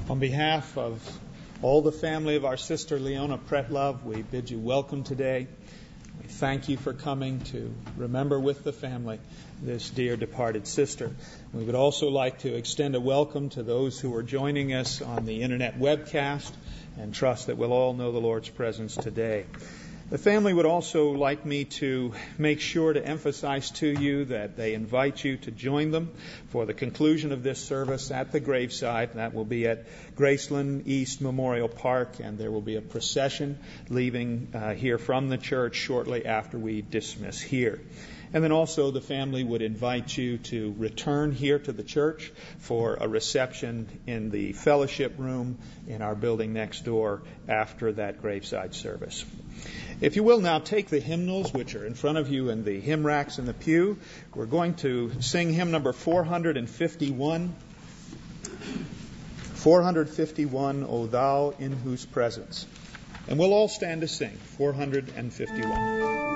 On behalf of all the family of our sister Leona Pretlove, we bid you welcome today. We thank you for coming to remember with the family this dear departed sister. We would also like to extend a welcome to those who are joining us on the internet webcast and trust that we'll all know the Lord's presence today. The family would also like me to make sure to emphasize to you that they invite you to join them for the conclusion of this service at the graveside. That will be at Graceland East Memorial Park, and there will be a procession leaving here from the church shortly after we dismiss here. And then also the family would invite you to return here to the church for a reception in the fellowship room in our building next door after that graveside service. If you will now take the hymnals which are in front of you in the hymn racks in the pew. We're going to sing hymn number 451. 451, O Thou in Whose Presence. And we'll all stand to sing 451.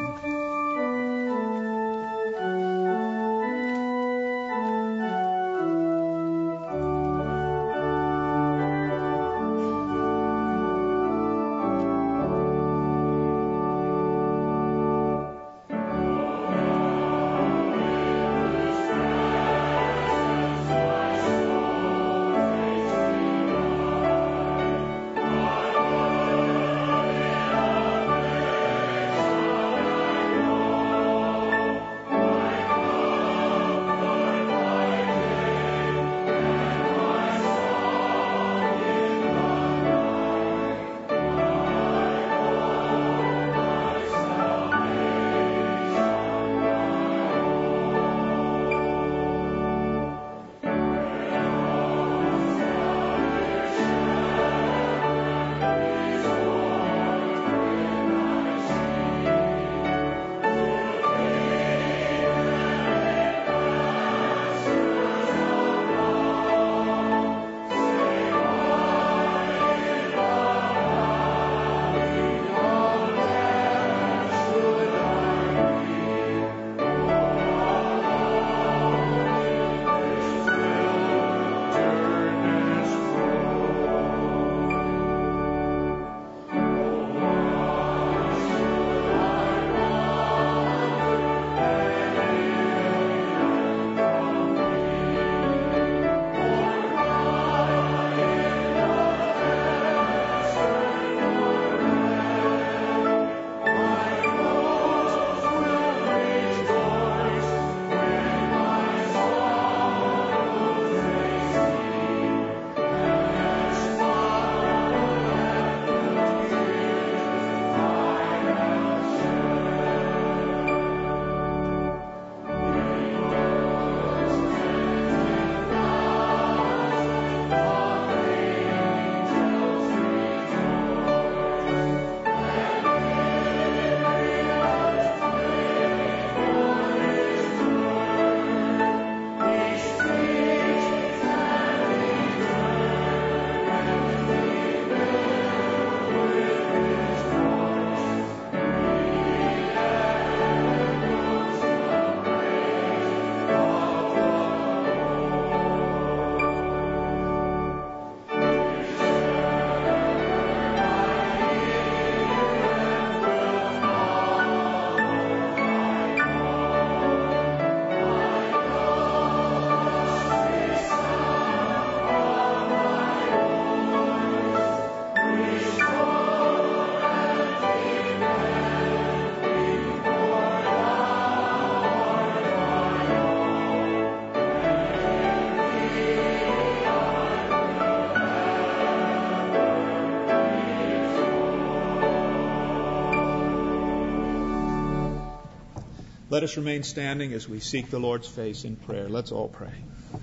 Let us remain standing as we seek the Lord's face in prayer. Let's all pray.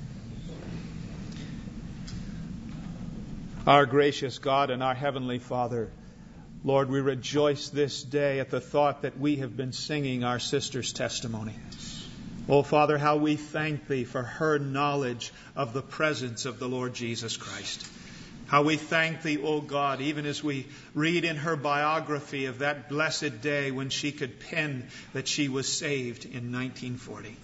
Our gracious God and our Heavenly Father, Lord, we rejoice this day at the thought that we have been singing our sister's testimony. Oh, Father, how we thank Thee for her knowledge of the presence of the Lord Jesus Christ. How we thank Thee, O God, even as we read in her biography of that blessed day when she could pen that she was saved in 1940.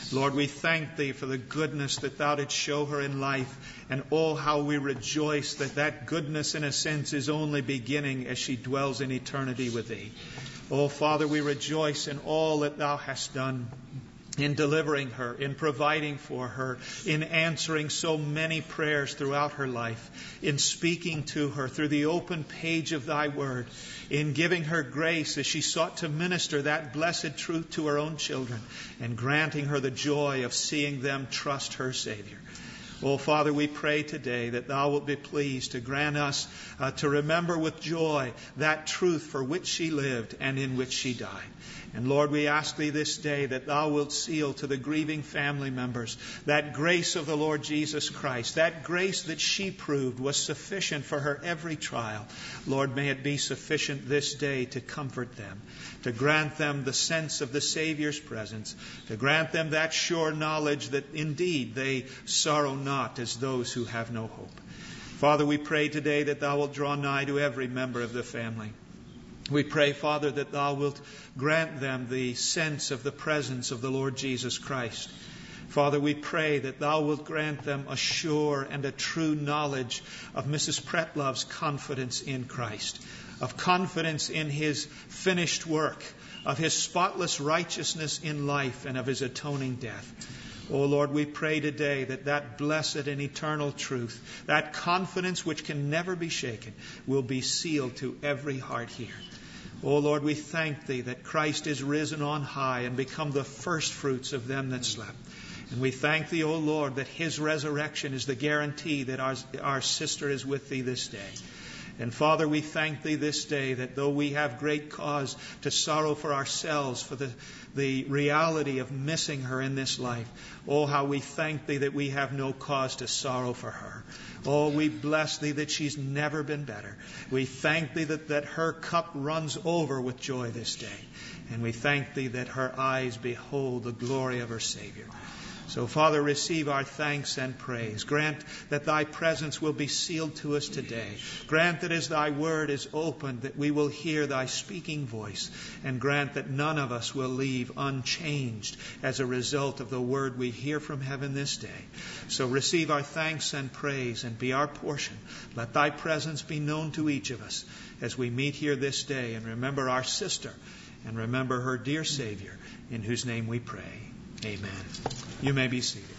Lord, we thank Thee for the goodness that Thou didst show her in life, and oh, how we rejoice that that goodness, in a sense, is only beginning as she dwells in eternity with Thee. Oh, Father, we rejoice in all that Thou hast done, in delivering her, in providing for her, in answering so many prayers throughout her life, in speaking to her through the open page of Thy Word, in giving her grace as she sought to minister that blessed truth to her own children, and granting her the joy of seeing them trust her Savior. Oh, Father, we pray today that Thou wilt be pleased to grant us to remember with joy that truth for which she lived and in which she died. And Lord, we ask Thee this day that Thou wilt seal to the grieving family members that grace of the Lord Jesus Christ, that grace that she proved was sufficient for her every trial. Lord, may it be sufficient this day to comfort them, to grant them the sense of the Savior's presence, to grant them that sure knowledge that indeed they sorrow not as those who have no hope. Father, we pray today that Thou wilt draw nigh to every member of the family. We pray, Father, that Thou wilt grant them the sense of the presence of the Lord Jesus Christ. Father, we pray that Thou wilt grant them a sure and a true knowledge of Mrs. Pretlove's confidence in Christ, of confidence in His finished work, of His spotless righteousness in life, and of His atoning death. Oh, Lord, we pray today that that blessed and eternal truth, that confidence which can never be shaken, will be sealed to every heart here. Oh, Lord, we thank Thee that Christ is risen on high and become the first fruits of them that slept. And we thank Thee, O Lord, that His resurrection is the guarantee that our sister is with Thee this day. And Father, we thank Thee this day that though we have great cause to sorrow for ourselves, for the reality of missing her in this life, oh, how we thank Thee that we have no cause to sorrow for her. Oh, we bless Thee that she's never been better. We thank Thee that her cup runs over with joy this day. And we thank Thee that her eyes behold the glory of her Savior. So, Father, receive our thanks and praise. Grant that Thy presence will be sealed to us today. Grant that as Thy word is opened, that we will hear Thy speaking voice. And grant that none of us will leave unchanged as a result of the word we hear from heaven this day. So receive our thanks and praise and be our portion. Let Thy presence be known to each of us as we meet here this day and remember our sister and remember her dear Savior, in whose name we pray. Amen. You may be seated.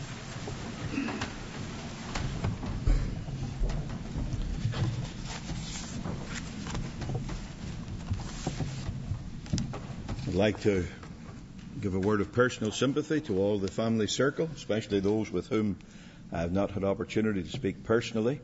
I'd like to give a word of personal sympathy to all the family circle, especially those with whom I have not had opportunity to speak personally.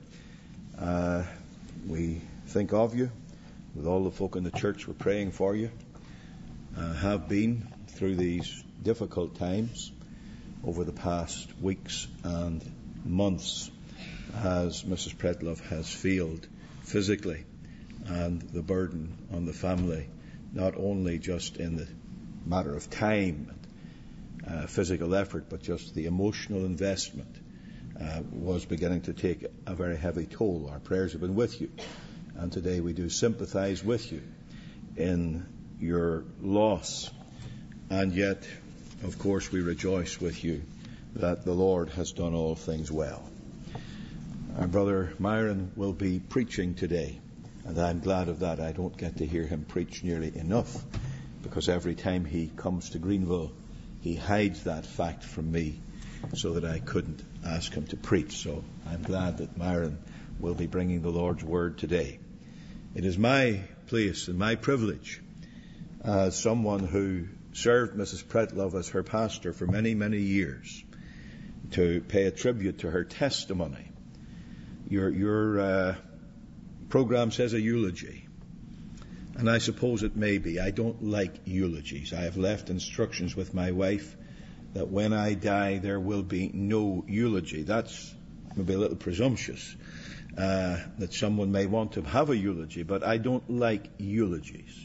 We think of you. With all the folk in the church, we're praying for you. Have been through these difficult times over the past weeks and months as Mrs. Pretlove has failed physically, and the burden on the family, not only just in the matter of time and physical effort, but just the emotional investment was beginning to take a very heavy toll. Our prayers have been with you, and today we do sympathize with you in your loss. And yet, of course, we rejoice with you that the Lord has done all things well. Our brother Myron will be preaching today, and I'm glad of that. I don't get to hear him preach nearly enough, because every time he comes to Greenville, he hides that fact from me so that I couldn't ask him to preach. So I'm glad that Myron will be bringing the Lord's word today. It is my place and my privilege as someone who served Mrs. Pretlove as her pastor for many, many years to pay a tribute to her testimony. Your program says a eulogy, and I suppose it may be. I don't like eulogies. I have left instructions with my wife that when I die there will be no eulogy. That's maybe a little presumptuous, that someone may want to have a eulogy, but I don't like eulogies.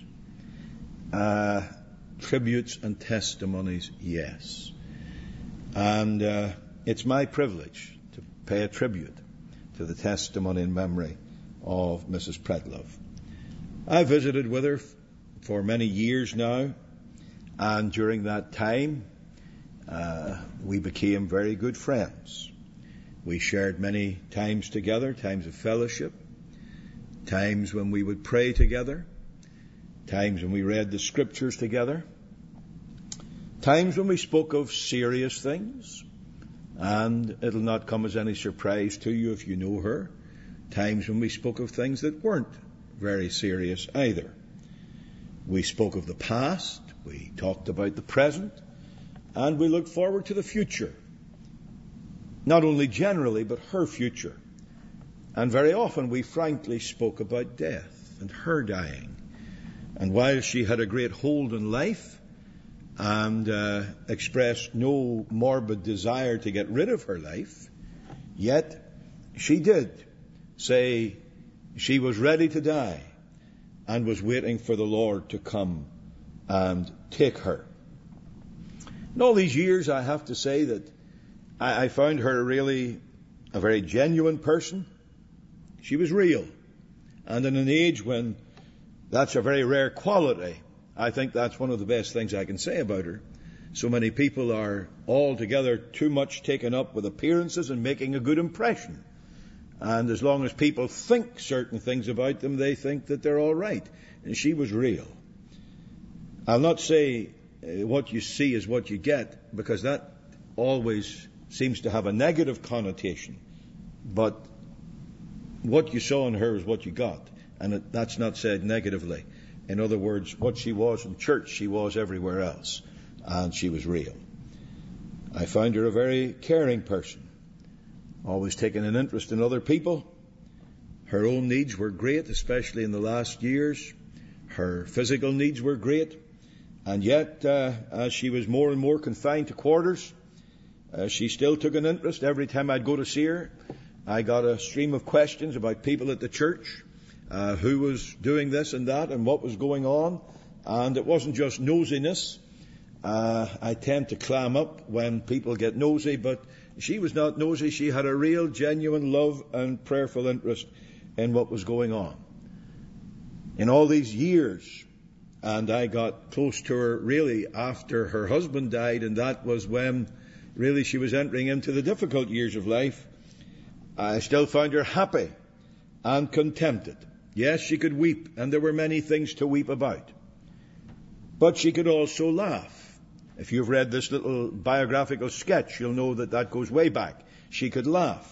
Tributes and testimonies, yes. And it's my privilege to pay a tribute to the testimony and memory of Mrs. Pretlove. I visited with her for many years now, and during that time we became very good friends. We shared many times together, times of fellowship, times when we would pray together, times when we read the scriptures together, times when we spoke of serious things, and it'll not come as any surprise to you if you know her, times when we spoke of things that weren't very serious either. We spoke of the past, we talked about the present, and we looked forward to the future. Not only generally, but her future. And very often we frankly spoke about death and her dying. And while she had a great hold on life and expressed no morbid desire to get rid of her life, yet she did say she was ready to die and was waiting for the Lord to come and take her. In all these years, I have to say that I found her really a very genuine person. She was real. And in an age when that's a very rare quality, I think that's one of the best things I can say about her. So many people are altogether too much taken up with appearances and making a good impression. And as long as people think certain things about them, they think that they're all right. And she was real. I'll not say what you see is what you get, because that always seems to have a negative connotation. But what you saw in her is what you got. And that's not said negatively. In other words, what she was in church, she was everywhere else. And she was real. I found her a very caring person. Always taking an interest in other people. Her own needs were great, especially in the last years. Her physical needs were great. And yet, as she was more and more confined to quarters, she still took an interest. Every time I'd go to see her, I got a stream of questions about people at the church, who was doing this and that and what was going on. And it wasn't just nosiness. I tend to clam up when people get nosy, but she was not nosy. She had a real, genuine love and prayerful interest in what was going on. In all these years, and I got close to her really after her husband died, and that was when really she was entering into the difficult years of life, I still found her happy and contented. Yes, she could weep, and there were many things to weep about. But she could also laugh. If you've read this little biographical sketch, you'll know that that goes way back. She could laugh.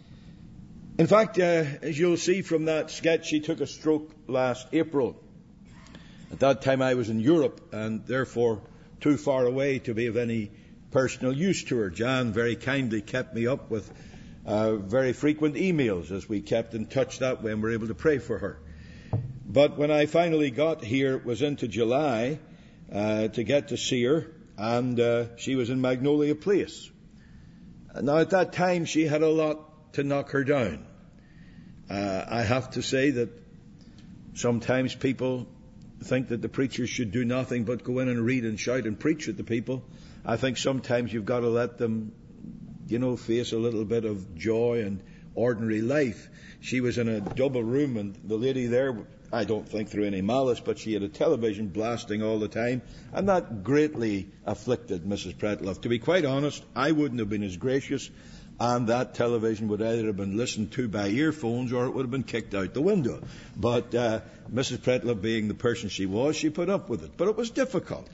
In fact, as you'll see from that sketch, she took a stroke last April. At that time I was in Europe and therefore too far away to be of any personal use to her. Jan very kindly kept me up with very frequent emails as we kept in touch that way and were able to pray for her. But when I finally got here, it was into July to get to see her, and she was in Magnolia Place. Now at that time she had a lot to knock her down. I have to say that sometimes people think that the preachers should do nothing but go in and read and shout and preach at the people. I think sometimes you've got to let them, face a little bit of joy and ordinary life. She was in a double room, and the lady there, I don't think through any malice, but she had a television blasting all the time, and that greatly afflicted Mrs. Pretloff. To be quite honest, I wouldn't have been as gracious, and that television would either have been listened to by earphones or it would have been kicked out the window. But Mrs. Pretloff, being the person she was, she put up with it. But it was difficult.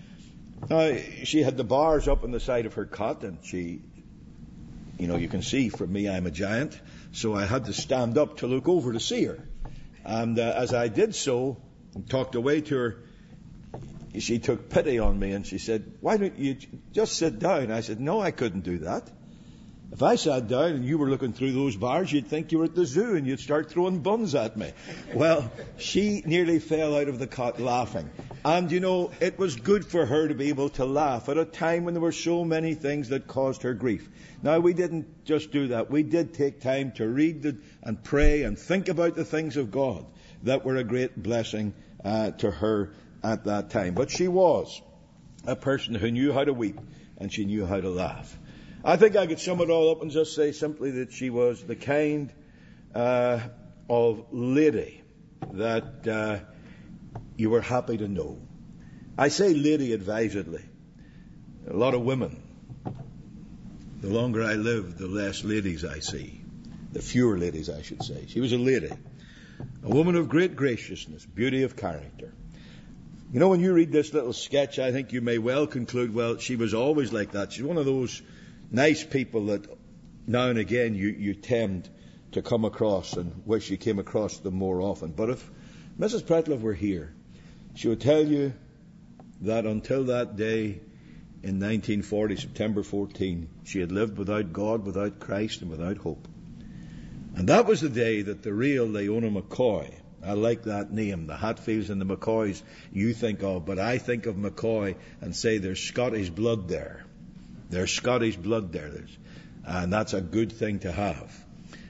She had the bars up on the side of her cot, and she, you can see from me I'm a giant, so I had to stand up to look over to see her. And as I did so and talked away to her, she took pity on me and she said, "Why don't you just sit down?" I said, "No, I couldn't do that. If I sat down and you were looking through those bars, you'd think you were at the zoo and you'd start throwing buns at me." Well, she nearly fell out of the cot laughing. And, it was good for her to be able to laugh at a time when there were so many things that caused her grief. Now, we didn't just do that. We did take time to read and pray and think about the things of God that were a great blessing to her at that time. But she was a person who knew how to weep and she knew how to laugh. I think I could sum it all up and just say simply that she was the kind of lady that you were happy to know. I say lady advisedly. A lot of women the longer I live, the less ladies I see. The fewer ladies, I should say. She was a lady. A woman of great graciousness, beauty of character. You know, when you read this little sketch, I think you may well conclude, well, she was always like that. She's one of those nice people that now and again you tend to come across and wish you came across them more often. But if Mrs. Pretlove were here, she would tell you that until that day in 1940, September 14, she had lived without God, without Christ, and without hope. And that was the day that the real Leona McCoy, I like that name, the Hatfields and the McCoys you think of, but I think of McCoy and say there's Scottish blood there. There's Scottish blood there. And that's a good thing to have.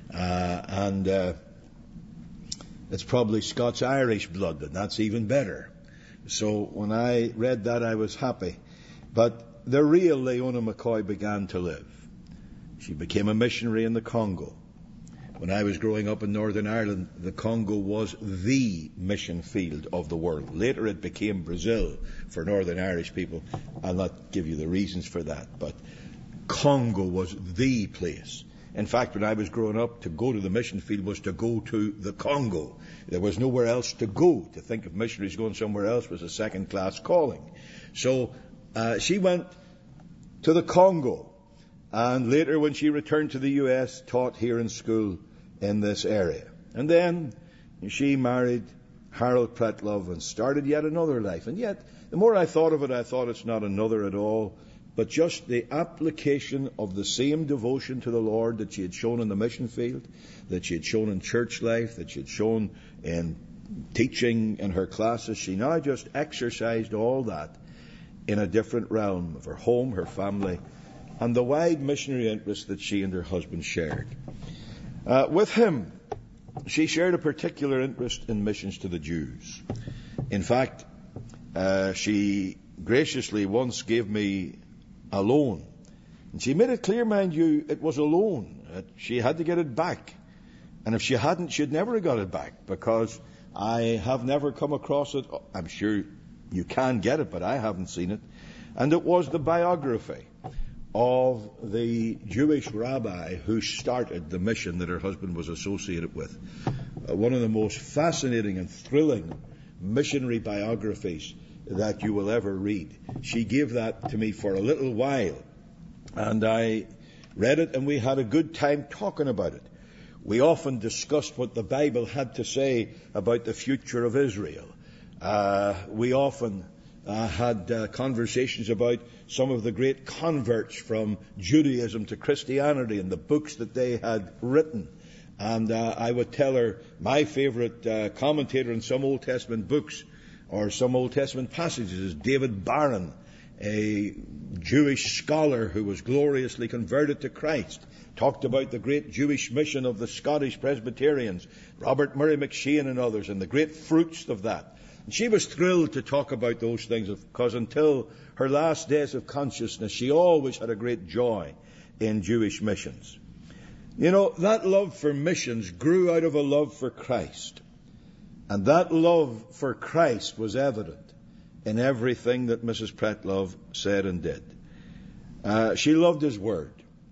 It's probably Scots-Irish blood, and that's even better. So when I read that, I was happy. But the real Leona McCoy began to live. She became a missionary in the Congo. When I was growing up in Northern Ireland, the Congo was the mission field of the world. Later it became Brazil for Northern Irish people. I'll not give you the reasons for that, but Congo was the place. In fact, when I was growing up, to go to the mission field was to go to the Congo. There was nowhere else to go. To think of missionaries going somewhere else was a second-class calling. So she went to the Congo. And later, when she returned to the U.S., taught here in school in this area. And then she married Harold Pretlove and started yet another life. And yet, the more I thought of it, I thought it's not another at all, but just the application of the same devotion to the Lord that she had shown in the mission field, that she had shown in church life, that she had shown in teaching in her classes. She now just exercised all that in a different realm of her home, her family, and the wide missionary interest that she and her husband shared. With him, she shared a particular interest in missions to the Jews. In fact, she graciously once gave me a loan. And she made it clear, mind you, it was a loan. She had to get it back. And if she hadn't, she'd never have got it back, because I have never come across it. I'm sure you can get it, but I haven't seen it. And it was the biography of the Jewish rabbi who started the mission that her husband was associated with. One of the most fascinating and thrilling missionary biographies that you will ever read. She gave that to me for a little while, and I read it, and we had a good time talking about it. We often discussed what the Bible had to say about the future of Israel. We often had conversations about some of the great converts from Judaism to Christianity and the books that they had written. And I would tell her my favorite commentator in some Old Testament books or some Old Testament passages is David Barron, a Jewish scholar who was gloriously converted to Christ. Talked about the great Jewish mission of the Scottish Presbyterians, Robert Murray McShane and others, and the great fruits of that. And she was thrilled to talk about those things, because until her last days of consciousness, she always had a great joy in Jewish missions. You know, that love for missions grew out of a love for Christ. And that love for Christ was evident in everything that Mrs. Pretlove said and did. She loved His Word.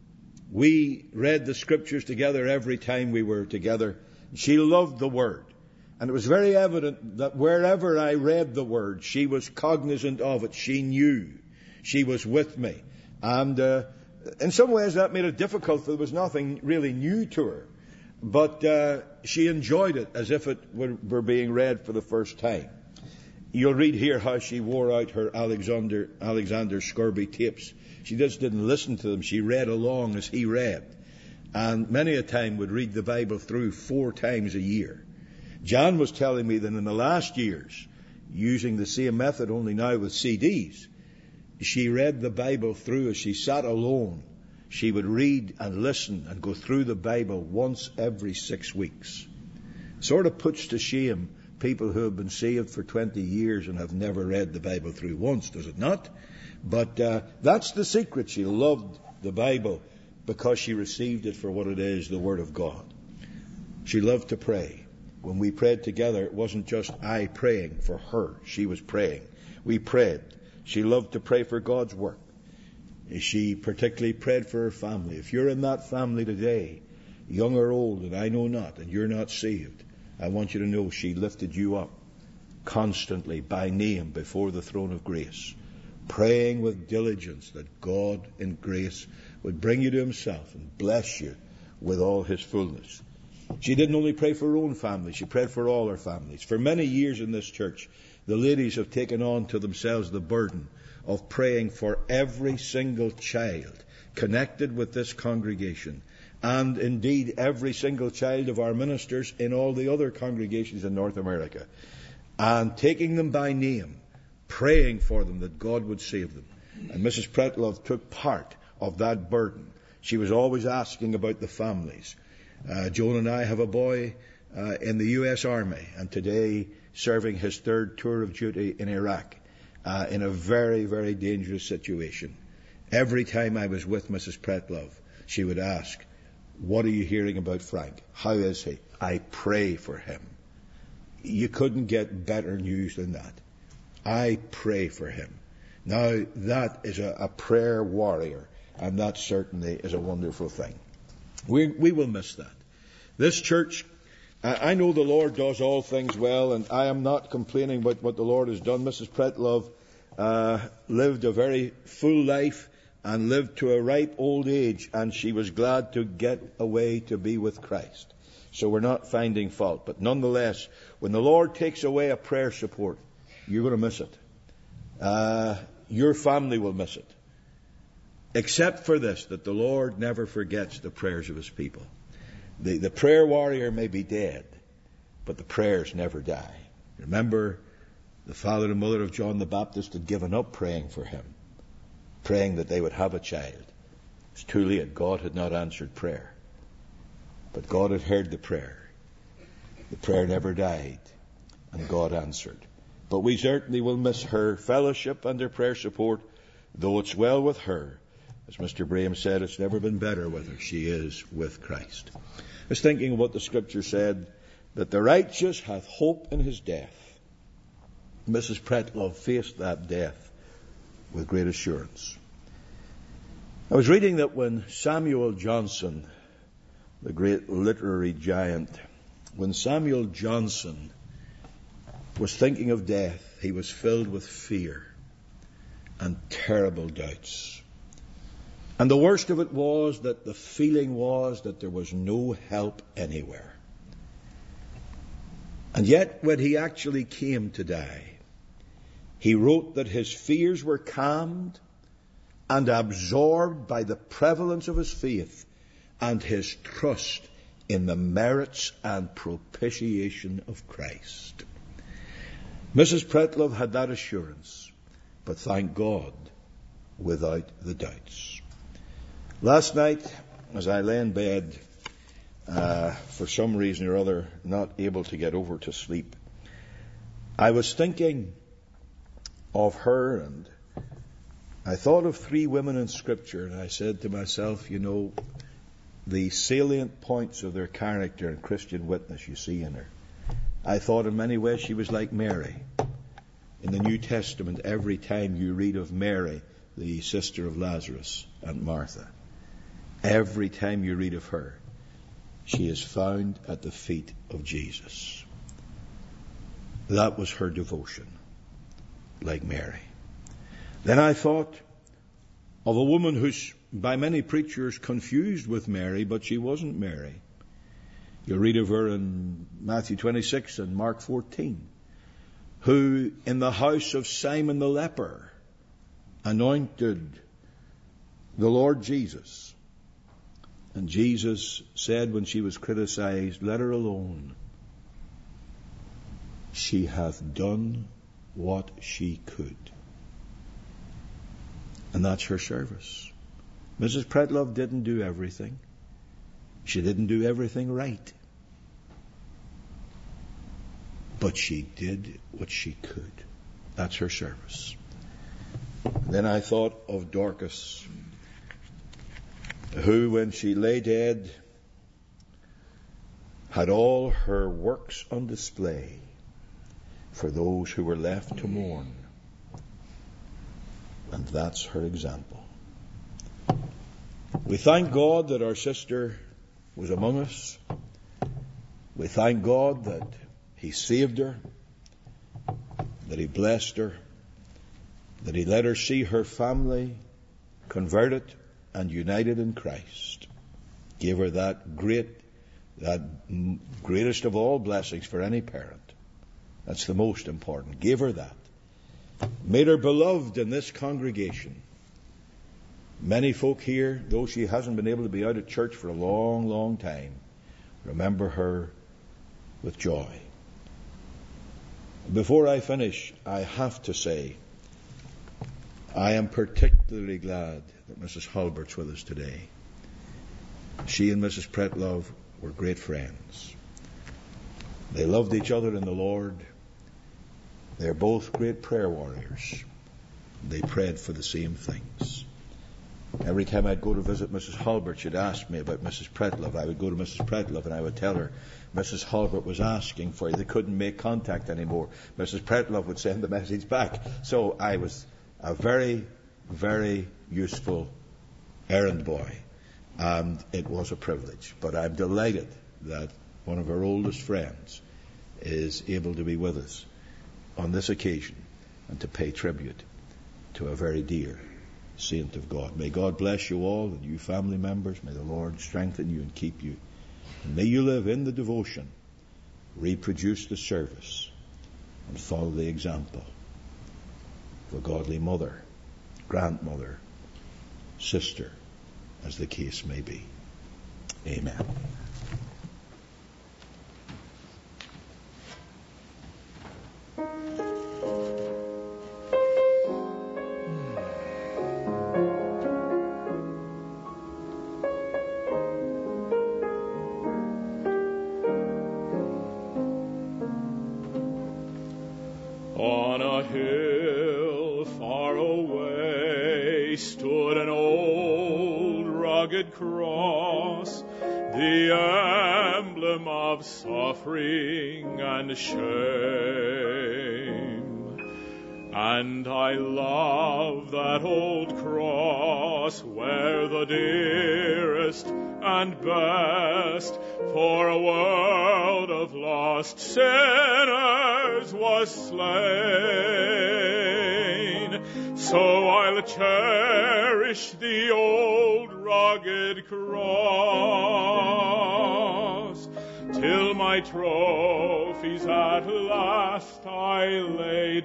We read the Scriptures together every time we were together. She loved the Word. And it was very evident that wherever I read the Word, she was cognizant of it. She knew. She was with me. And in some ways that made it difficult, for there was nothing really new to her. But she enjoyed it as if it were being read for the first time. You'll read here how she wore out her Alexander Scourby tapes. She just didn't listen to them. She read along as he read. And many a time would read the Bible through 4 times a year. Jan was telling me that in the last years, using the same method, only now with CDs, she read the Bible through as she sat alone. She would read and listen and go through the Bible once every 6 weeks. Sort of puts to shame people who have been saved for 20 years and have never read the Bible through once, does it not? But that's the secret. She loved the Bible because she received it for what it is, the Word of God. She loved to pray. When we prayed together, it wasn't just I praying for her. She was praying. We prayed. She loved to pray for God's work. She particularly prayed for her family. If you're in that family today, young or old, and I know not, and you're not saved, I want you to know she lifted you up constantly by name before the throne of grace, praying with diligence that God in grace would bring you to himself and bless you with all his fullness. She didn't only pray for her own family, she prayed for all her families. For many years in this church, the ladies have taken on to themselves the burden of praying for every single child connected with this congregation, and indeed every single child of our ministers in all the other congregations in North America, and taking them by name, praying for them that God would save them. And Mrs. Pretlove took part of that burden. She was always asking about the families. Joan and I have a boy in the U.S. Army, and today serving his third tour of duty in Iraq, in a very, very dangerous situation. Every time I was with Mrs. Pretlove, she would ask, "What are you hearing about Frank? How is he?" I pray for him. You couldn't get better news than that. I pray for him. Now, that is a prayer warrior, and that certainly is a wonderful thing. We will miss that. This church, I know the Lord does all things well, and I am not complaining about what the Lord has done. Mrs. Pretlove lived a very full life and lived to a ripe old age, and she was glad to get away to be with Christ. So we're not finding fault. But nonetheless, when the Lord takes away a prayer support, you're going to miss it. Your family will miss it. Except for this, that the Lord never forgets the prayers of his people. The prayer warrior may be dead, but the prayers never die. Remember, the father and mother of John the Baptist had given up praying for him, praying that they would have a child. It's too late. God had not answered prayer. But God had heard the prayer. The prayer never died, and God answered. But we certainly will miss her fellowship and her prayer support, though it's well with her. As Mr. Braham said, it's never been better with her. She is with Christ. I was thinking of what the Scripture said, that the righteous hath hope in his death. Mrs. Pretlove faced that death with great assurance. I was reading that when Samuel Johnson, the great literary giant, when Samuel Johnson was thinking of death, he was filled with fear and terrible doubts. And the worst of it was that the feeling was that there was no help anywhere. And yet, when he actually came to die, he wrote that his fears were calmed and absorbed by the prevalence of his faith and his trust in the merits and propitiation of Christ. Mrs. Pretlove had that assurance, but thank God, without the doubts. Last night, as I lay in bed, for some reason or other, not able to get over to sleep, I was thinking of her, and I thought of 3 women in Scripture, and I said to myself, you know, the salient points of their character and Christian witness you see in her. I thought in many ways she was like Mary. In the New Testament, every time you read of Mary, the sister of Lazarus and Martha, every time you read of her, she is found at the feet of Jesus. That was her devotion, like Mary. Then I thought of a woman who's by many preachers confused with Mary, but she wasn't Mary. You'll read of her in Matthew 26 and Mark 14, who in the house of Simon the leper anointed the Lord Jesus. And Jesus said when she was criticized, let her alone. She hath done what she could. And that's her service. Mrs. Pretlove didn't do everything. She didn't do everything right. But she did what she could. That's her service. Then I thought of Dorcas, who, when she lay dead, had all her works on display for those who were left to mourn. And that's her example. We thank God that our sister was among us. We thank God that He saved her, that He blessed her, that He let her see her family converted and united in Christ. Gave her that greatest of all blessings for any parent. That's the most important. Gave her that. Made her beloved in this congregation. Many folk here, though she hasn't been able to be out at church for a long, long time, remember her with joy. Before I finish, I have to say, I am particularly glad that Mrs. Halbert's with us today. She and Mrs. Pretlove were great friends. They loved each other in the Lord. They're both great prayer warriors. They prayed for the same things. Every time I'd go to visit Mrs. Halbert, she'd ask me about Mrs. Pretlove. I would go to Mrs. Pretlove and I would tell her Mrs. Halbert was asking for you. They couldn't make contact anymore. Mrs. Pretlove would send the message back. So I was a very, very useful errand boy. And it was a privilege. But I'm delighted that one of our oldest friends is able to be with us on this occasion and to pay tribute to a very dear saint of God. May God bless you all and you family members. May the Lord strengthen you and keep you. And may you live in the devotion, reproduce the service, and follow the example of a godly mother, grandmother, sister, as the case may be. Amen. On a hill far away stood an old rugged cross, the emblem of suffering and shame. And I love that old cross where the dearest and best for a world of lost sinners was slain. So I'll cherish the old rugged cross till my trophies at last I lay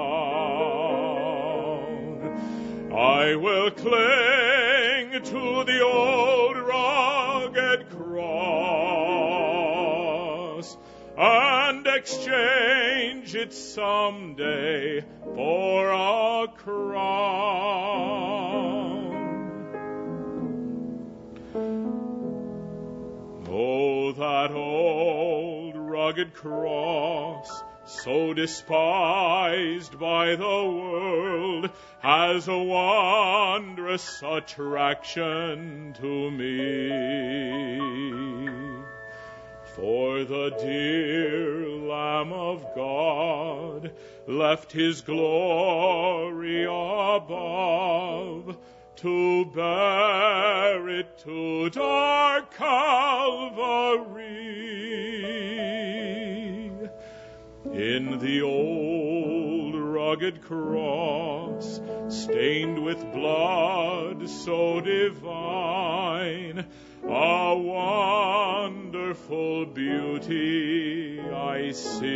down. I will cling to the old rugged cross and exchange it someday for a crown. Oh, that old rugged cross, so despised by the world, has a wondrous attraction to me. For the dear Lamb of God left his glory above to bear it to dark Calvary. In the old rugged cross, stained with blood so divine, a wonderful beauty I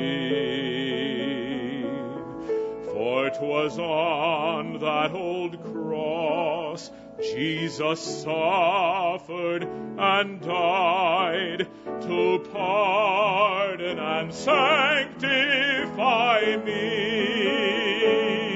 see. For 'twas on that old cross Jesus suffered and died to pardon and sanctify me.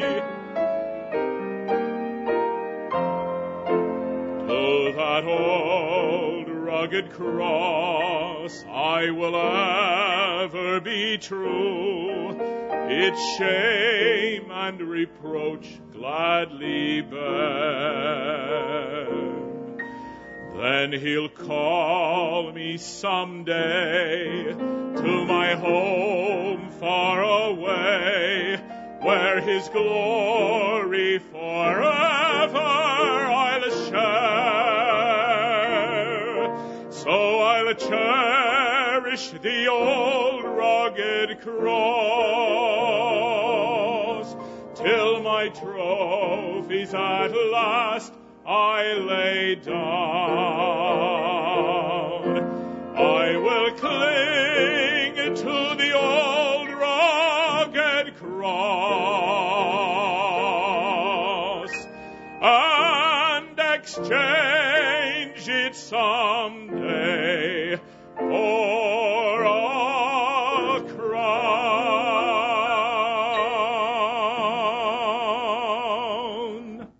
To that old rugged cross I will ever be true, its shame and reproach gladly bear. Then he'll call me someday to my home far away, where his glory forever I'll share. cherish the old rugged cross, till my trophies at last I lay down. I will cling to the old rugged cross and exchange it someday for a crown.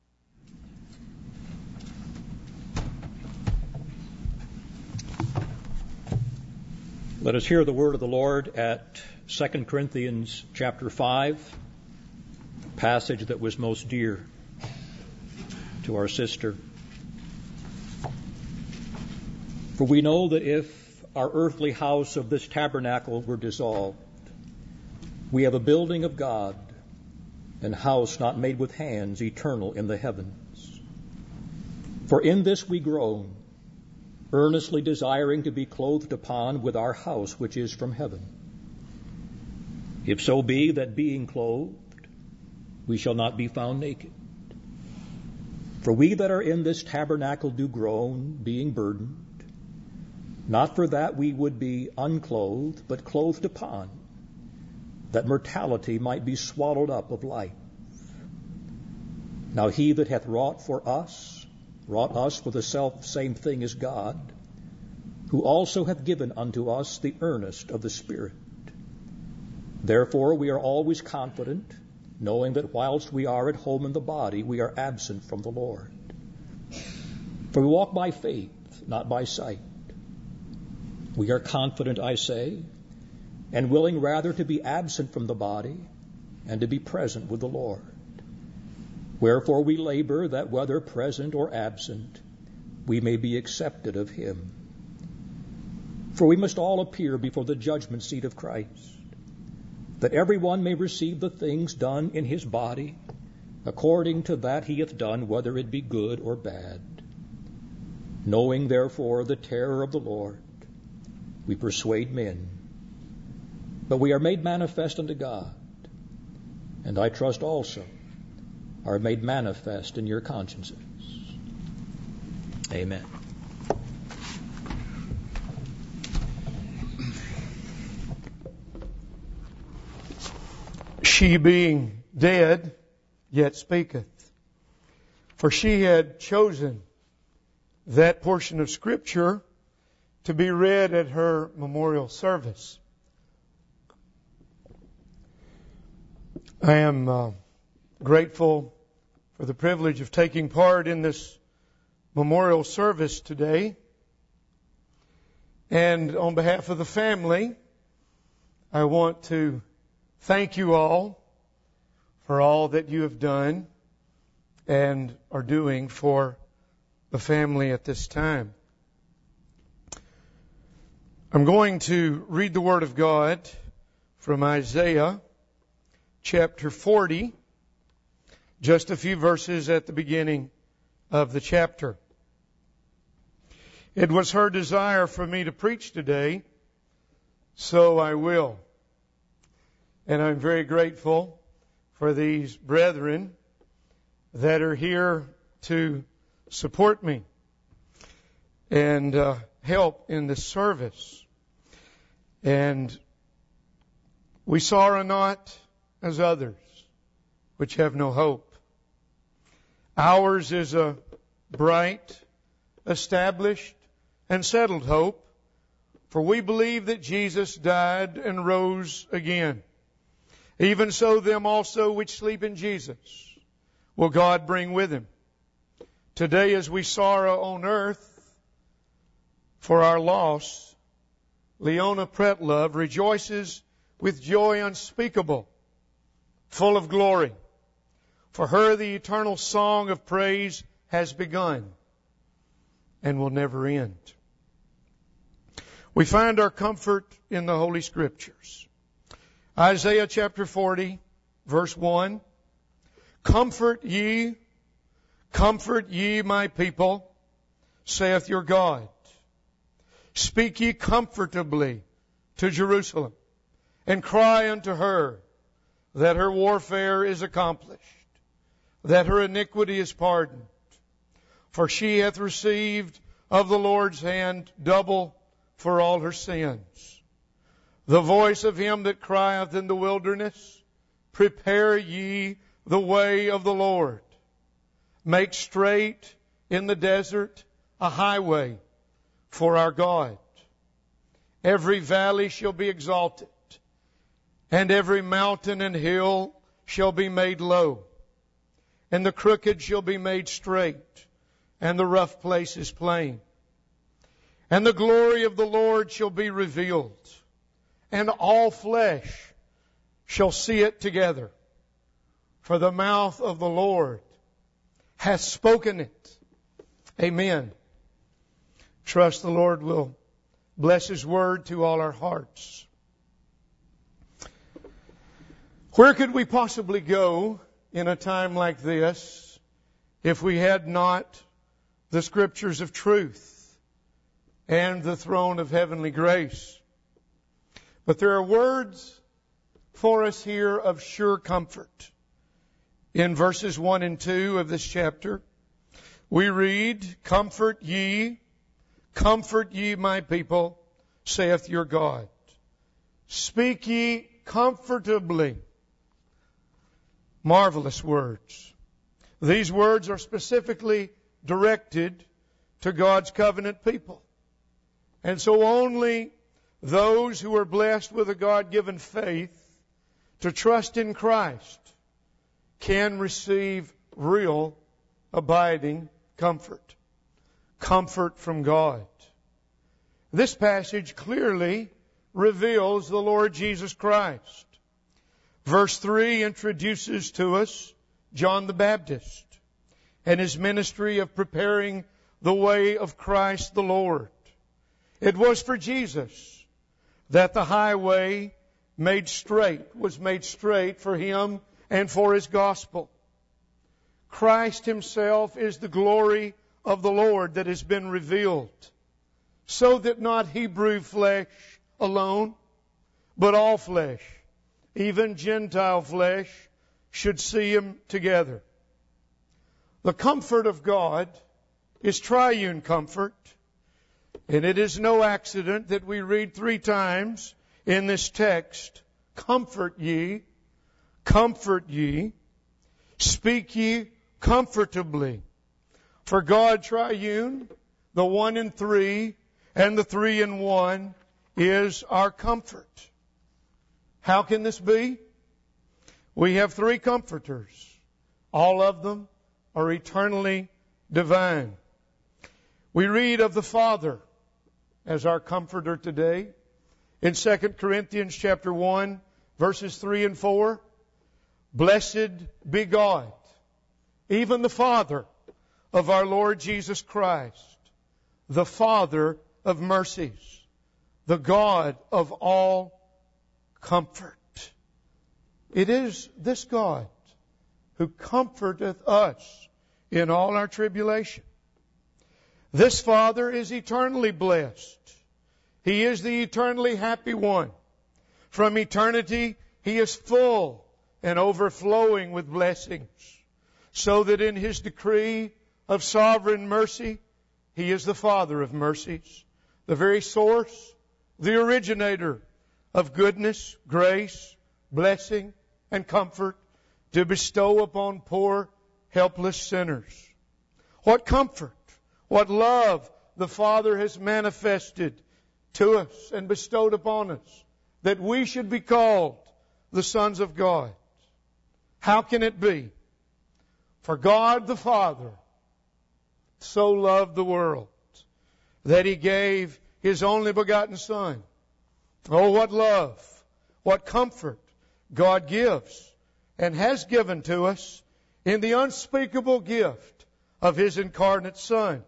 Let us hear the word of the Lord at 2 Corinthians chapter 5, a passage that was most dear to our sister. For we know that if our earthly house of this tabernacle were dissolved, we have a building of God, an house not made with hands, eternal in the heavens. For in this we groan, earnestly desiring to be clothed upon with our house which is from heaven. If so be that being clothed, we shall not be found naked. For we that are in this tabernacle do groan, being burdened, not for that we would be unclothed, but clothed upon, that mortality might be swallowed up of life. Now he that hath wrought us for the self-same thing as God, who also hath given unto us the earnest of the Spirit. Therefore we are always confident, knowing that whilst we are at home in the body, we are absent from the Lord. For we walk by faith, not by sight. We are confident, I say, and willing rather to be absent from the body and to be present with the Lord. Wherefore we labor that whether present or absent, we may be accepted of him. For we must all appear before the judgment seat of Christ, that every one may receive the things done in his body, according to that he hath done, whether it be good or bad. Knowing therefore the terror of the Lord, we persuade men, but we are made manifest unto God, and I trust also are made manifest in your consciences. Amen. She being dead, yet speaketh. For she had chosen that portion of Scripture to be read at her memorial service. I am grateful for the privilege of taking part in this memorial service today. And on behalf of the family, I want to thank you all for all that you have done and are doing for the family at this time. I'm going to read the Word of God from Isaiah chapter 40, just a few verses at the beginning of the chapter. It was her desire for me to preach today, so I will. And I'm very grateful for these brethren that are here to support me and help in this service. And we sorrow not as others, which have no hope. Ours is a bright, established, and settled hope, for we believe that Jesus died and rose again. Even so, them also which sleep in Jesus will God bring with him. Today, as we sorrow on earth for our loss, Leona Pretlove rejoices with joy unspeakable, full of glory. For her, the eternal song of praise has begun and will never end. We find our comfort in the Holy Scriptures. Isaiah chapter 40, verse 1. Comfort ye, my people, saith your God. Speak ye comfortably to Jerusalem, and cry unto her that her warfare is accomplished, that her iniquity is pardoned. For she hath received of the Lord's hand double for all her sins. The voice of him that crieth in the wilderness, prepare ye the way of the Lord. Make straight in the desert a highway for our God. Every valley shall be exalted, and every mountain and hill shall be made low, and the crooked shall be made straight, and the rough places plain. And the glory of the Lord shall be revealed, and all flesh shall see it together. For the mouth of the Lord hath spoken it. Amen. Trust the Lord will bless His word to all our hearts. Where could we possibly go in a time like this if we had not the Scriptures of truth and the throne of heavenly grace? But there are words for us here of sure comfort. In verses 1 and 2 of this chapter, we read, comfort ye, my people, saith your God. Speak ye comfortably. Marvelous words. These words are specifically directed to God's covenant people. And so only those who are blessed with a God-given faith to trust in Christ can receive real, abiding comfort. Comfort from God. This passage clearly reveals the Lord Jesus Christ. Verse 3 introduces to us John the Baptist and his ministry of preparing the way of Christ the Lord. It was for Jesus that the highway was made straight for Him and for His gospel. Christ Himself is the glory of the Lord that has been revealed, so that not Hebrew flesh alone, but all flesh, even Gentile flesh, should see Him together. The comfort of God is triune comfort, and it is no accident that we read 3 times in this text, comfort ye, speak ye comfortably. For God triune, the 1 in 3, and the 3 in 1, is our comfort. How can this be? We have 3 comforters. All of them are eternally divine. We read of the Father as our comforter today. In 2 Corinthians chapter 1, verses 3 and 4, blessed be God, even the Father of our Lord Jesus Christ, the Father of mercies, the God of all comfort. It is this God who comforteth us in all our tribulation. This Father is eternally blessed. He is the eternally happy one. From eternity, He is full and overflowing with blessings, so that in His decree of sovereign mercy, He is the Father of mercies, the very source, the originator of goodness, grace, blessing, and comfort to bestow upon poor, helpless sinners. What comfort, what love the Father has manifested to us and bestowed upon us, that we should be called the sons of God. How can it be? For God the Father so loved the world that He gave His only begotten Son. Oh, what love, what comfort God gives and has given to us in the unspeakable gift of His incarnate Son.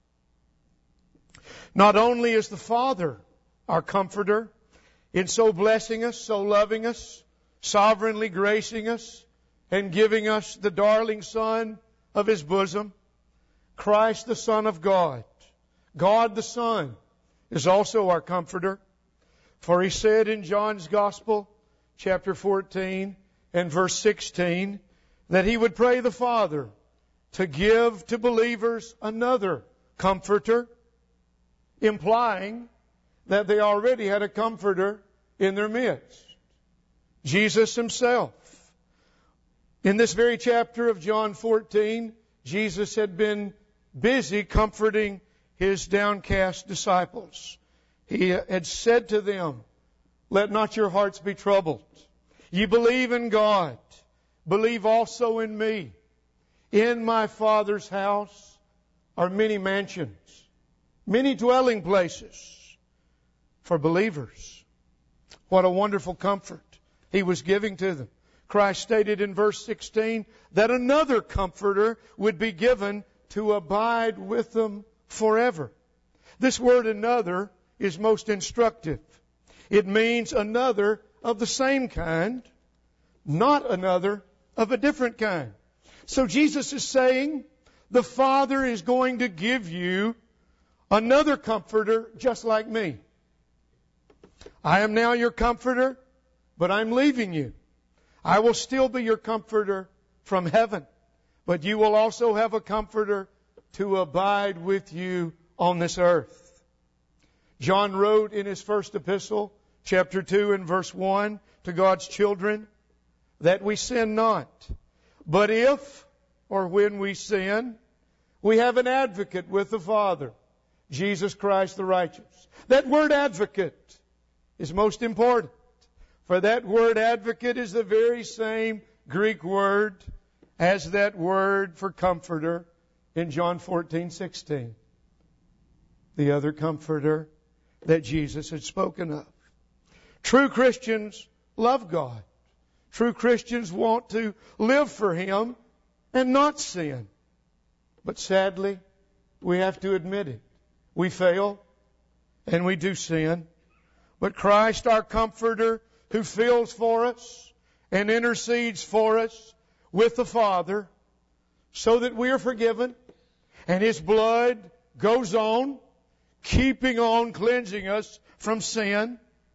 Not only is the Father our comforter in so blessing us, so loving us, sovereignly gracing us, and giving us the darling Son of His bosom, Christ the Son of God, God the Son, is also our comforter. For he said in John's Gospel, chapter 14 and verse 16, that he would pray the Father to give to believers another comforter, implying that they already had a comforter in their midst, Jesus himself. In this very chapter of John 14, Jesus had been busy comforting his downcast disciples. He had said to them, "Let not your hearts be troubled. Ye believe in God, believe also in me. In my Father's house are many mansions, many dwelling places for believers." What a wonderful comfort he was giving to them. Christ stated in verse 16 that another comforter would be given to abide with them forever. This word "another" is most instructive. It means another of the same kind, not another of a different kind. So Jesus is saying, the Father is going to give you another comforter just like me. I am now your comforter, but I'm leaving you. I will still be your comforter from heaven, but you will also have a comforter to abide with you on this earth. John wrote in his first epistle, chapter 2 and verse 1, to God's children, that we sin not. But if, or when we sin, we have an advocate with the Father, Jesus Christ the righteous. That word advocate is most important, for that word advocate is the very same Greek word as that word for comforter in John 14:16. The other comforter that Jesus had spoken of. True Christians love God. True Christians want to live for Him and not sin. But sadly, we have to admit it. We fail and we do sin. But Christ, our comforter, who feels for us and intercedes for us with the Father so that we are forgiven, and His blood goes on, keeping on cleansing us from sin.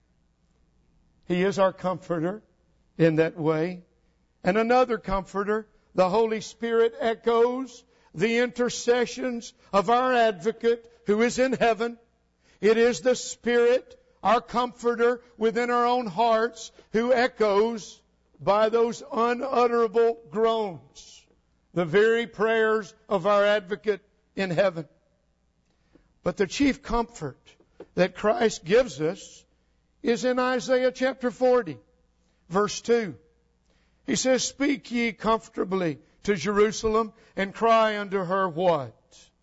He is our comforter in that way. And another comforter, the Holy Spirit, echoes the intercessions of our advocate who is in heaven. It is the Spirit, our comforter within our own hearts, who echoes by those unutterable groans the very prayers of our advocate in heaven. But the chief comfort that Christ gives us is in Isaiah chapter 40, verse 2. He says, "Speak ye comfortably to Jerusalem, and cry unto her what?"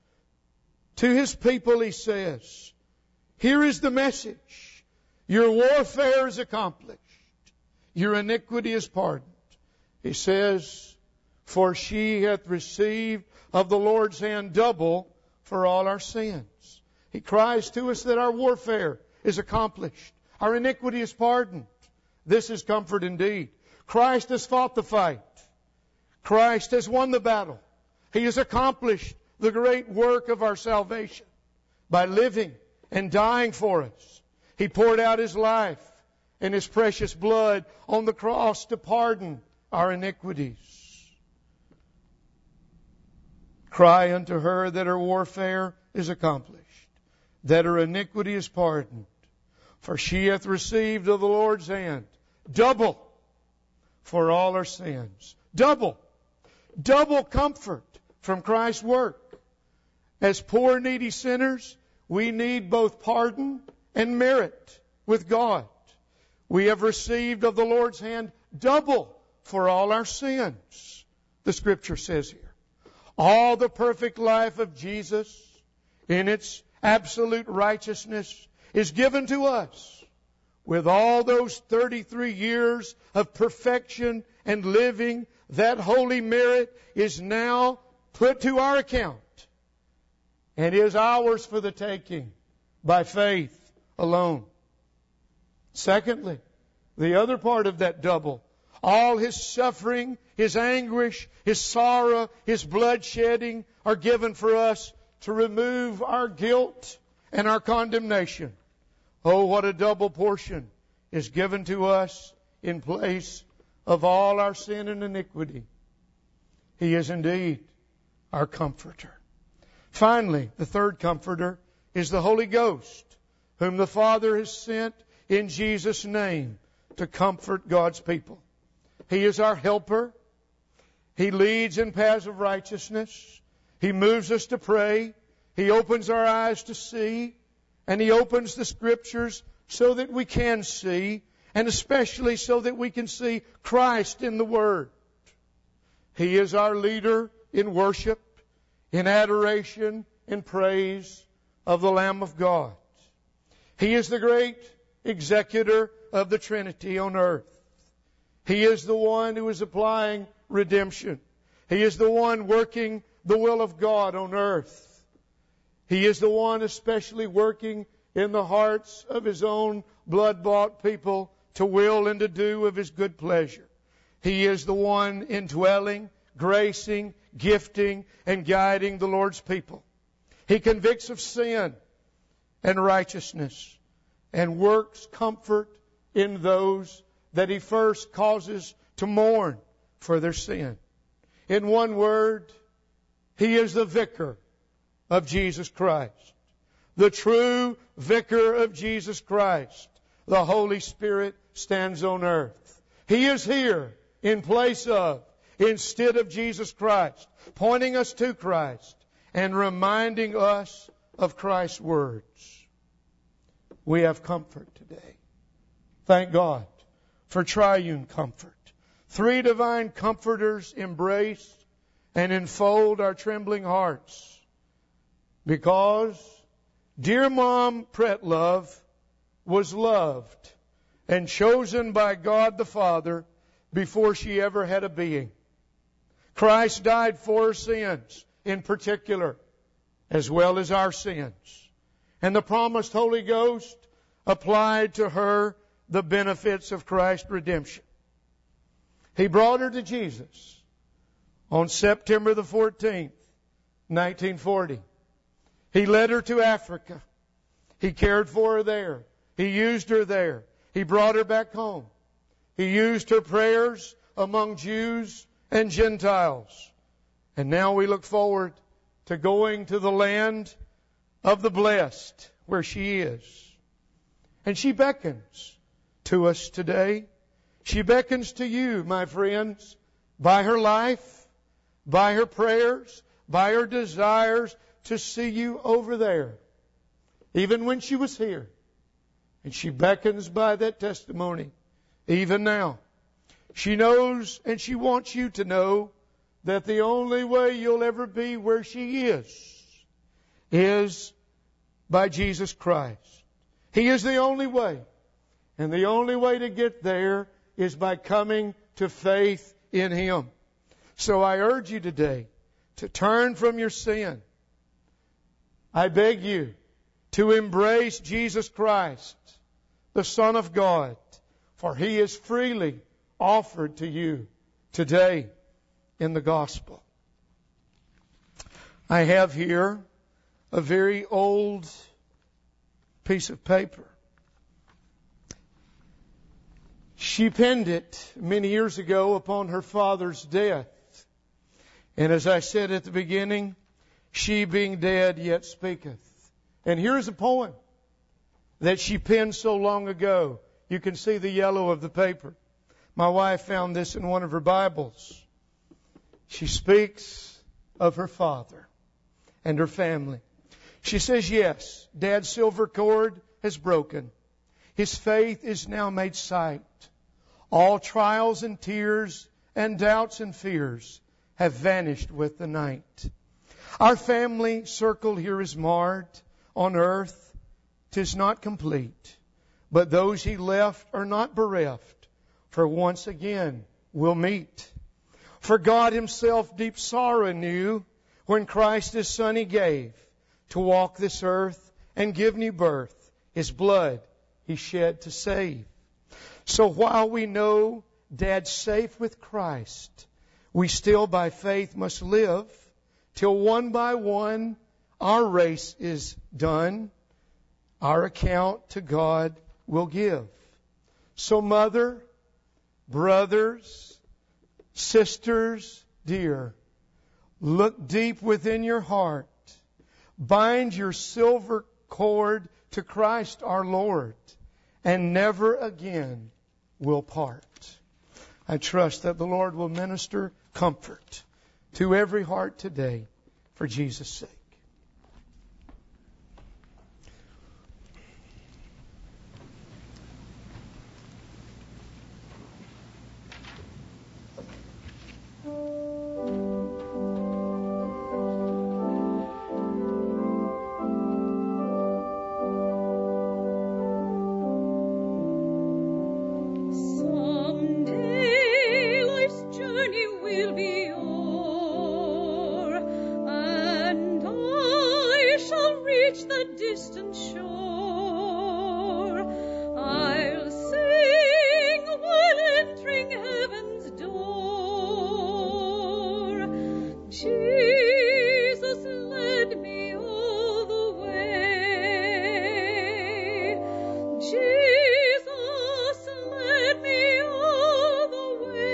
To His people He says, "Here is the message. Your warfare is accomplished. Your iniquity is pardoned." He says, "For she hath received of the Lord's hand double for all our sins." He cries to us that our warfare is accomplished. Our iniquity is pardoned. This is comfort indeed. Christ has fought the fight. Christ has won the battle. He has accomplished the great work of our salvation by living and dying for us. He poured out His life and His precious blood on the cross to pardon our iniquities. Cry unto her that her warfare is accomplished, that her iniquity is pardoned. For she hath received of the Lord's hand double for all her sins. Double. Double comfort from Christ's work. As poor, needy sinners, we need both pardon and merit with God. We have received of the Lord's hand double for all our sins, the Scripture says here. All the perfect life of Jesus in its absolute righteousness is given to us with all those 33 years of perfection and living. That holy merit is now put to our account and is ours for the taking by faith alone. Secondly, the other part of that double, all His suffering, His anguish, His sorrow, His bloodshedding are given for us to remove our guilt and our condemnation. Oh, what a double portion is given to us in place of all our sin and iniquity. He is indeed our Comforter. Finally, the third Comforter is the Holy Ghost, whom the Father has sent in Jesus' name to comfort God's people. He is our helper. He leads in paths of righteousness. He moves us to pray. He opens our eyes to see. And He opens the Scriptures so that we can see, and especially so that we can see Christ in the Word. He is our leader in worship, in adoration, in praise of the Lamb of God. He is the great executor of the Trinity on earth. He is the one who is applying redemption. He is the one working the will of God on earth. He is the one especially working in the hearts of His own blood-bought people to will and to do of His good pleasure. He is the one indwelling, gracing, gifting, and guiding the Lord's people. He convicts of sin and righteousness and works comfort in those that He first causes to mourn for their sin. In one word, He is the vicar of Jesus Christ. The true vicar of Jesus Christ. The Holy Spirit stands on earth. He is here in place of, instead of Jesus Christ, pointing us to Christ and reminding us of Christ's words. We have comfort today. Thank God for triune comfort. Three divine comforters embrace and enfold our trembling hearts, because dear Mom Pretlove was loved and chosen by God the Father before she ever had a being. Christ died for her sins in particular, as well as our sins. And the promised Holy Ghost applied to her the benefits of Christ's redemption. He brought her to Jesus on September the 14th, 1940. He led her to Africa. He cared for her there. He used her there. He brought her back home. He used her prayers among Jews and Gentiles. And now we look forward to going to the land of the blessed, where she is. And she beckons to us today. She beckons to you, my friends, by her life, by her prayers, by her desires to see you over there, even when she was here. And she beckons by that testimony, even now. She knows and she wants you to know that the only way you'll ever be where she is by Jesus Christ. He is the only way. And the only way to get there is by coming to faith in Him. So I urge you today to turn from your sin. I beg you to embrace Jesus Christ, the Son of God, for He is freely offered to you today in the gospel. I have here a very old piece of paper. She penned it many years ago upon her father's death. And as I said at the beginning, she being dead yet speaketh. And here's a poem that she penned so long ago. You can see the yellow of the paper. My wife found this in one of her Bibles. She speaks of her father and her family. She says, yes, Dad's silver cord has broken. His faith is now made sight. All trials and tears and doubts and fears have vanished with the night. Our family circle here is marred. On earth 'tis not complete. But those He left are not bereft, for once again we'll meet. For God Himself deep sorrow knew when Christ His Son He gave to walk this earth and give new birth. His blood He shed to save. So while we know Dad's safe with Christ, we still by faith must live till one by one our race is done our account to God will give. So, mother, brothers, sisters, dear, look deep within your heart. Bind your silver cord to Christ our Lord, and never again will part. I trust that the Lord will minister comfort to every heart today for Jesus' sake. Someday life's journey will be o'er, and I shall reach the distant shore. I'll sing while entering heaven's door. Jesus led me all the way. Jesus led me all the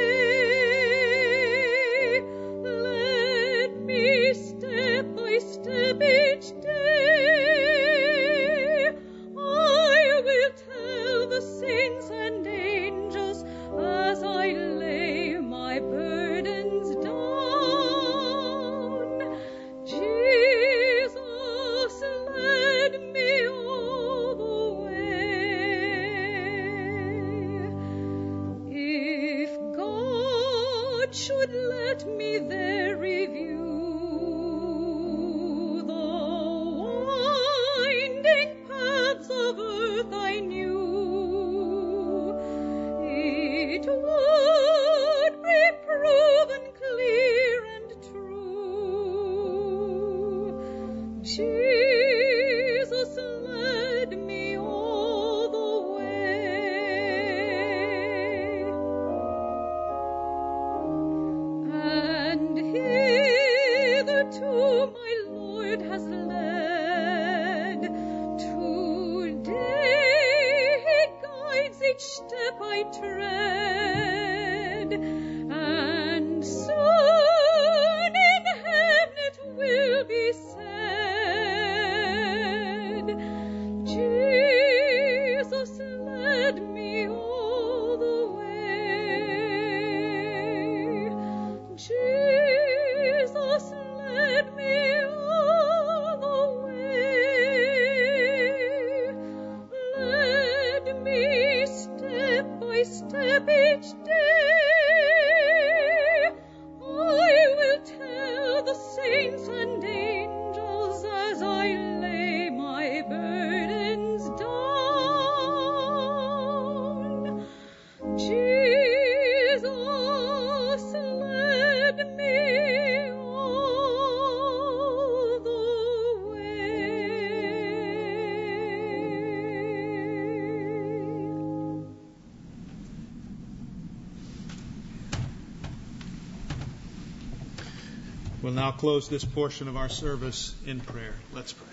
way. Led me step by step each day. I will tell the saints and angels as I lay my burdens down. Jesus led me all the way. If God should let me there review the winding paths of earth I knew, it would be proven clear and true. Jesus led me all the way. And hitherto my Lord has led. Today He guides each step I tread. And soon in heaven it will be said, Jesus led me all the way. Jesus led me all the way. Led me step by step each day. I will tell the saints and angels as I lay my burdens down. Jesus led me all the way. We'll now close this portion of our service in prayer. Let's pray.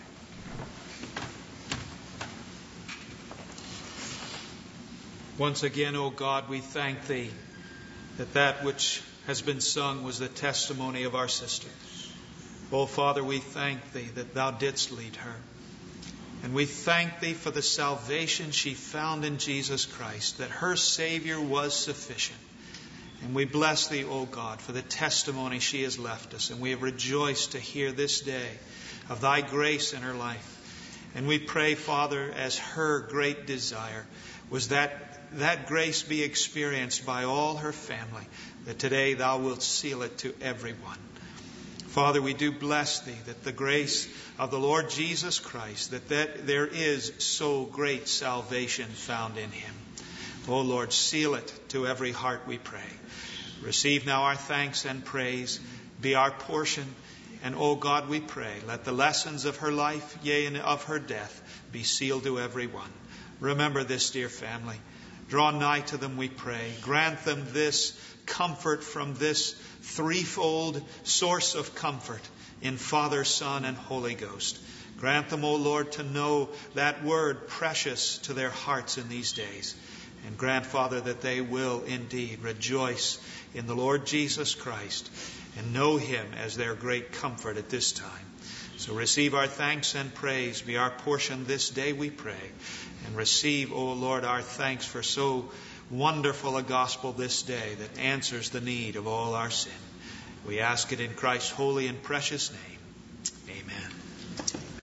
Once again, O God, we thank Thee that which has been sung was the testimony of our sister. O Father, we thank Thee that Thou didst lead her. And we thank Thee for the salvation she found in Jesus Christ, that her Savior was sufficient. And we bless Thee, O God, for the testimony she has left us. And we have rejoiced to hear this day of Thy grace in her life. And we pray, Father, as her great desire was that grace be experienced by all her family, that today Thou wilt seal it to everyone. Father, we do bless Thee that the grace of the Lord Jesus Christ, that there is so great salvation found in Him. O Lord, seal it to every heart, we pray. Receive now our thanks and praise, be our portion. And, O God, we pray, let the lessons of her life, yea, and of her death, be sealed to every one. Remember this, dear family. Draw nigh to them, we pray. Grant them this comfort from this threefold source of comfort in Father, Son, and Holy Ghost. Grant them, O Lord, to know that word precious to their hearts in these days. And grant, Father, that they will indeed rejoice in the Lord Jesus Christ and know him as their great comfort at this time. So receive our thanks and praise. Be our portion this day, we pray. And receive, O Lord, our thanks for so wonderful a gospel this day that answers the need of all our sin. We ask it in Christ's holy and precious name.